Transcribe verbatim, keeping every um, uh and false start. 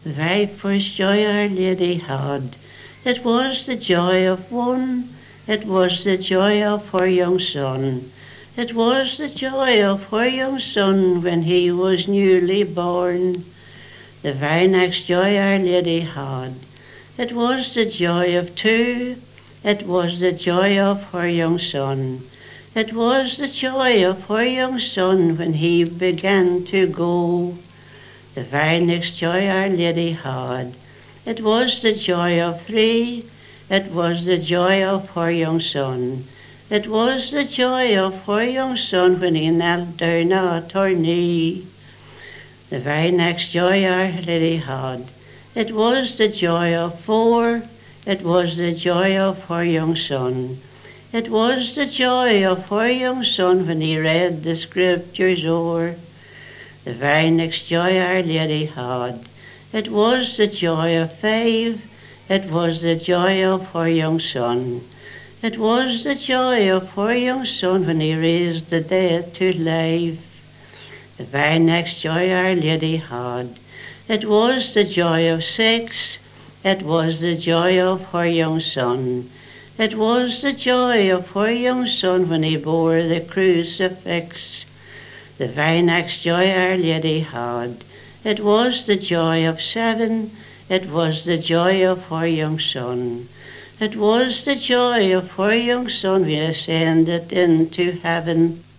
The very first joy Our Lady had, it was the joy of one, it was the joy of her young son. It was the joy of her young son when he was newly born. The very next joy Our Lady had, it was the joy of two, it was the joy of her young son. It was the joy of her young son when he began to go. The very next joy Our Lady had, it was the joy of three, it was the joy of her young son. It was the joy of her young son when he knelt down at her knee. The very next joy Our Lady had, it was the joy of four, it was the joy of her young son. It was the joy of her young son when he read the scriptures o'er. The very next joy Our Lady had, it was the joy of five, it was the joy of her young son. It was the joy of her young son when he raised the dead to life. The very next joy Our Lady had, it was the joy of six, it was the joy of her young son. It was the joy of her young son when he bore the crucifix. The very next joy Our Lady had, it was the joy of seven, it was the joy of her young son. It was the joy of her young son when he ascended into heaven.